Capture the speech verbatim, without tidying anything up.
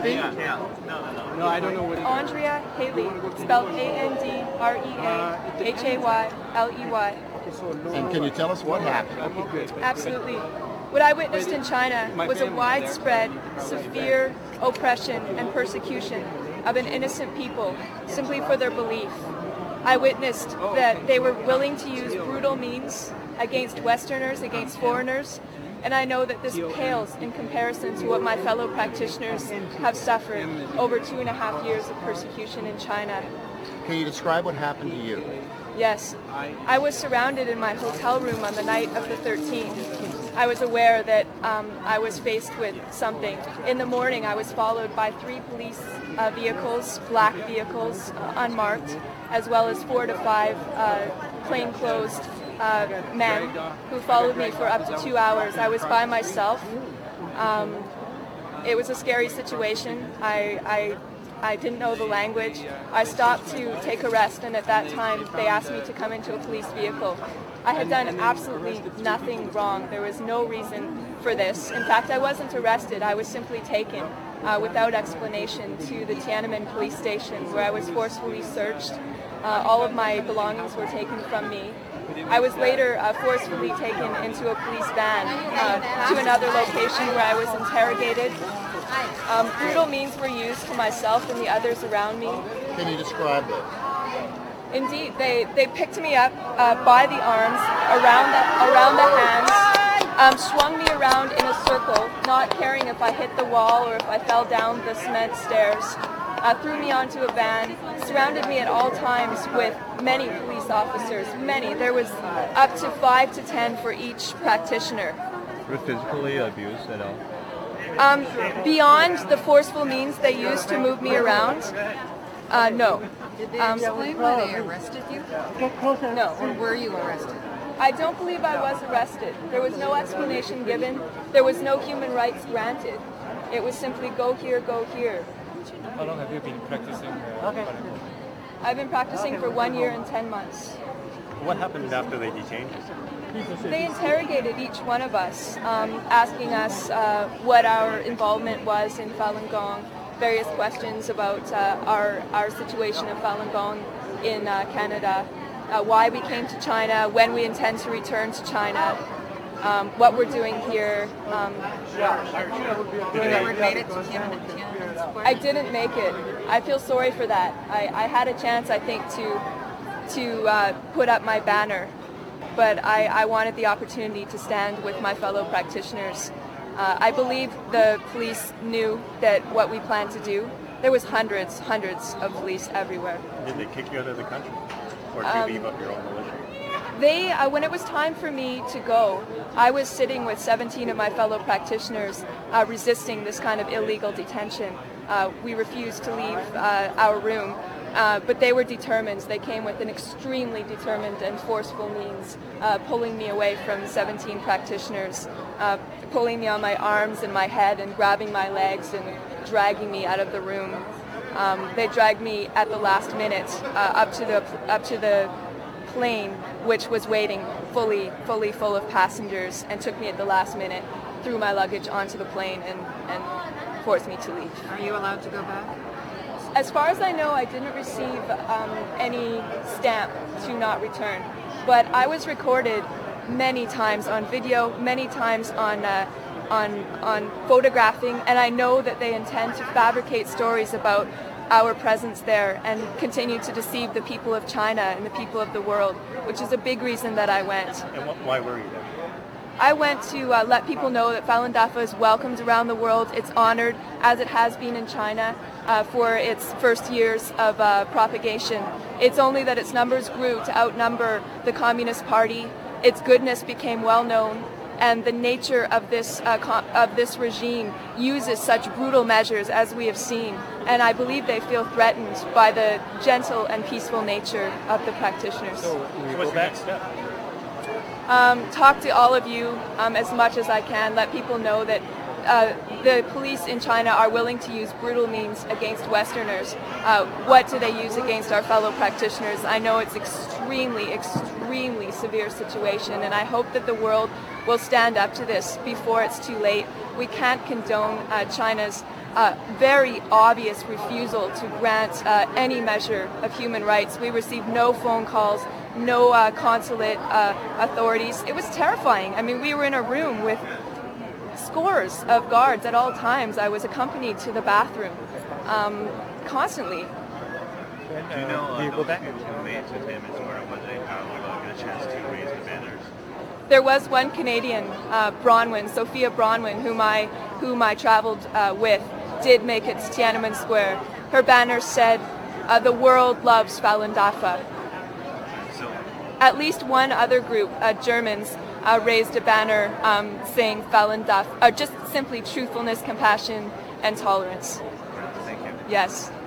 Yeah, yeah. No, no, no. No, I don't know what it is. Andrea Haley, spelled A N D R E A H A Y L E Y. And can you tell us what happened? Okay, good. Absolutely. What I witnessed in China was a widespread, severe oppression and persecution of an innocent people simply for their belief. I witnessed that they were willing to use brutal means against Westerners, against foreigners, and I know that this pales in comparison to what my fellow practitioners have suffered over two and a half years of persecution in China. Can you describe what happened to you? Yes, I was surrounded in my hotel room on the night of the thirteenth. I was aware that um, I was faced with something. In the morning, I was followed by three police uh, vehicles, black vehicles, uh, unmarked, as well as four to five uh, plainclothes uh, men who followed me for up to two hours. I was by myself. Um, it was a scary situation. I, I I didn't know the language. I stopped to take a rest, and at that time they asked me to come into a police vehicle. I had done absolutely nothing wrong. There was no reason for this. In fact, I wasn't arrested. I was simply taken uh, without explanation to the Tiananmen police station, where I was forcefully searched. Uh, all of my belongings were taken from me. I was later uh, forcefully taken into a police van uh, to another location where I was interrogated. Um, brutal means were used to myself and the others around me. Can you describe it? Indeed, they, they picked me up uh, by the arms, around the, around the hands, um, swung me around in a circle, not caring if I hit the wall or if I fell down the cement stairs, uh, threw me onto a van, surrounded me at all times with many police officers, many. There was up to five to ten for each practitioner. Were physically abused at all? Um, beyond the forceful means they used to move me around, uh, no. Did they Um, explain why they arrested you? No. Or were you arrested? I don't believe I was arrested. There was no explanation given. There was no human rights granted. It was simply go here, go here. How long have you been practicing? Uh, okay. I've been practicing for one year and ten months. What happened after they detained you? They interrogated each one of us, um, asking us uh, what our involvement was in Falun Gong, various questions about uh, our, our situation in Falun Gong in uh, Canada, uh, why we came to China, when we intend to return to China, um, what we're doing here. Um, You never made it to Tiananmen Tiananmen Square? I didn't make it. I feel sorry for that. I, I had a chance, I think, to to uh, put up my banner, but I, I wanted the opportunity to stand with my fellow practitioners. Uh, I believe the police knew that what we planned to do. There was hundreds, hundreds of police everywhere. Did they kick you out of the country? Or did you Um, leave up your own militia? They, uh, when it was time for me to go, I was sitting with seventeen of my fellow practitioners uh, resisting this kind of illegal detention. Uh, we refused to leave uh, our room, uh, but they were determined. They came with an extremely determined and forceful means, uh, pulling me away from seventeen practitioners, uh, pulling me on my arms and my head and grabbing my legs and dragging me out of the room. Um, they dragged me at the last minute uh, up to the up to the plane, which was waiting fully fully full of passengers, and took me at the last minute, threw my luggage onto the plane, and, and forced me to leave. Are you allowed to go back? As far as I know, I didn't receive um, any stamp to not return, but I was recorded many times on video, many times on uh, on on photographing, and I know that they intend to fabricate stories about our presence there and continue to deceive the people of China and the people of the world, which is a big reason that I went. And what, why were you there? I went to uh, let people know that Falun Dafa is welcomed around the world. It's honored, as it has been in China, uh, for its first years of uh, propagation. It's only that its numbers grew to outnumber the Communist Party. Its goodness became well known, and the nature of this uh, co- of this regime uses such brutal measures as we have seen. And I believe they feel threatened by the gentle and peaceful nature of the practitioners. So what's the next step? Um, talk to all of you um, as much as I can. Let people know that uh, the police in China are willing to use brutal means against Westerners. Uh, what do they use against our fellow practitioners? I know it's extremely, extremely severe situation, and I hope that the world will stand up to this before it's too late. We can't condone uh, China's uh, very obvious refusal to grant uh, any measure of human rights. We received no phone calls, no uh, consulate uh, authorities. It was terrifying. I mean, we were in a room with scores of guards at all times. I was accompanied to the bathroom um, constantly. Do you know uh, those who made to Tiananmen Square when they uh, get a chance to raise the banners? There was one Canadian, uh, Bronwyn, Sophia Bronwyn, whom I, whom I traveled uh, with, did make it to Tiananmen Square. Her banner said, uh, "The world loves Falun Dafa." So, At least one other group, uh, Germans, uh, raised a banner um, saying Falun Dafa, uh, just simply truthfulness, compassion, and tolerance. thank you. Yes.